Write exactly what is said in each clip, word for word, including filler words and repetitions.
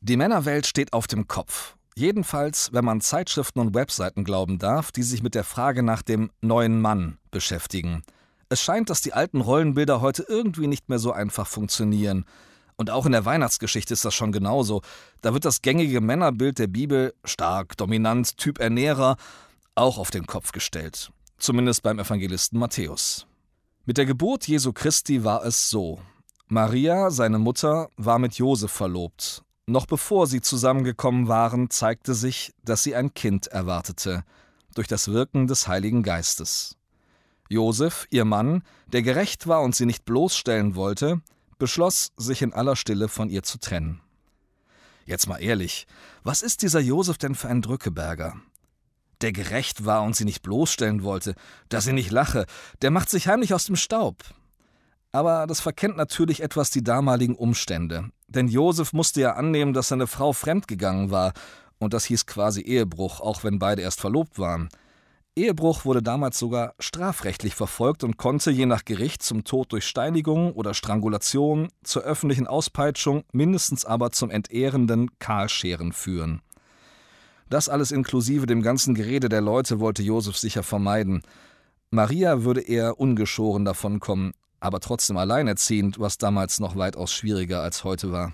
Die Männerwelt steht auf dem Kopf. Jedenfalls, wenn man Zeitschriften und Webseiten glauben darf, die sich mit der Frage nach dem neuen Mann beschäftigen. Es scheint, dass die alten Rollenbilder heute irgendwie nicht mehr so einfach funktionieren. Und auch in der Weihnachtsgeschichte ist das schon genauso. Da wird das gängige Männerbild der Bibel, stark, dominant, Typ Ernährer, auch auf den Kopf gestellt. Zumindest beim Evangelisten Matthäus. Mit der Geburt Jesu Christi war es so. Maria, seine Mutter, war mit Josef verlobt. Noch bevor sie zusammengekommen waren, zeigte sich, dass sie ein Kind erwartete, durch das Wirken des Heiligen Geistes. Josef, ihr Mann, der gerecht war und sie nicht bloßstellen wollte, beschloss, sich in aller Stille von ihr zu trennen. Jetzt mal ehrlich, was ist dieser Josef denn für ein Drückeberger? Der gerecht war und sie nicht bloßstellen wollte, dass sie nicht lache, der macht sich heimlich aus dem Staub. Aber das verkennt natürlich etwas die damaligen Umstände. Denn Josef musste ja annehmen, dass seine Frau fremdgegangen war. Und das hieß quasi Ehebruch, auch wenn beide erst verlobt waren. Ehebruch wurde damals sogar strafrechtlich verfolgt und konnte je nach Gericht zum Tod durch Steinigung oder Strangulation, zur öffentlichen Auspeitschung, mindestens aber zum entehrenden Kahlscheren führen. Das alles inklusive dem ganzen Gerede der Leute wollte Josef sicher vermeiden. Maria würde eher ungeschoren davonkommen, aber trotzdem alleinerziehend, was damals noch weitaus schwieriger als heute war.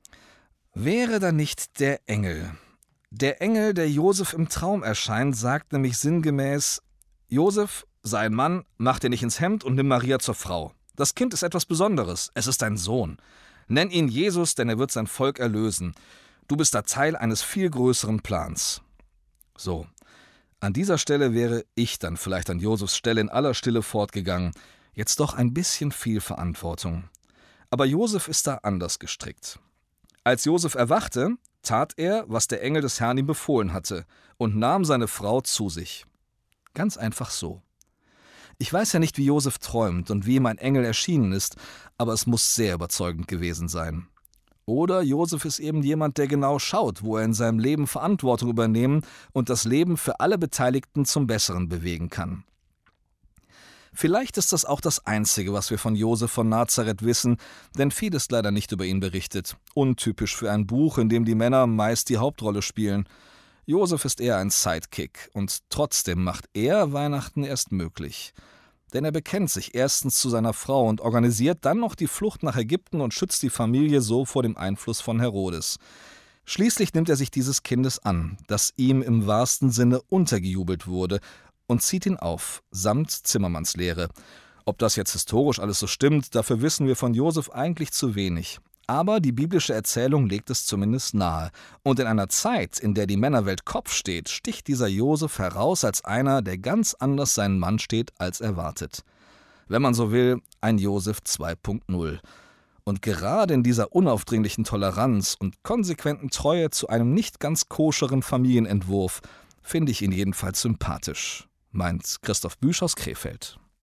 Wäre da nicht der Engel? Der Engel, der Josef im Traum erscheint, sagt nämlich sinngemäß: Josef, sei ein Mann, mach dir nicht ins Hemd und nimm Maria zur Frau. Das Kind ist etwas Besonderes, es ist dein Sohn. Nenn ihn Jesus, denn er wird sein Volk erlösen. Du bist da Teil eines viel größeren Plans. So, an dieser Stelle wäre ich dann vielleicht an Josefs Stelle in aller Stille fortgegangen. Jetzt doch ein bisschen viel Verantwortung. Aber Josef ist da anders gestrickt. Als Josef erwachte, tat er, was der Engel des Herrn ihm befohlen hatte, und nahm seine Frau zu sich. Ganz einfach so. Ich weiß ja nicht, wie Josef träumt und wie ihm ein Engel erschienen ist, aber es muss sehr überzeugend gewesen sein. Oder Josef ist eben jemand, der genau schaut, wo er in seinem Leben Verantwortung übernehmen und das Leben für alle Beteiligten zum Besseren bewegen kann. Vielleicht ist das auch das Einzige, was wir von Josef von Nazareth wissen, denn viel ist leider nicht über ihn berichtet. Untypisch für ein Buch, in dem die Männer meist die Hauptrolle spielen. Josef ist eher ein Sidekick und trotzdem macht er Weihnachten erst möglich. Denn er bekennt sich erstens zu seiner Frau und organisiert dann noch die Flucht nach Ägypten und schützt die Familie so vor dem Einfluss von Herodes. Schließlich nimmt er sich dieses Kindes an, das ihm im wahrsten Sinne untergejubelt wurde, und zieht ihn auf, samt Zimmermannslehre. Ob das jetzt historisch alles so stimmt, dafür wissen wir von Josef eigentlich zu wenig. Aber die biblische Erzählung legt es zumindest nahe. Und in einer Zeit, in der die Männerwelt Kopf steht, sticht dieser Josef heraus als einer, der ganz anders seinen Mann steht, als erwartet. Wenn man so will, ein Josef zwei Punkt null. Und gerade in dieser unaufdringlichen Toleranz und konsequenten Treue zu einem nicht ganz koscheren Familienentwurf finde ich ihn jedenfalls sympathisch, meint Christoph Büsch aus Krefeld.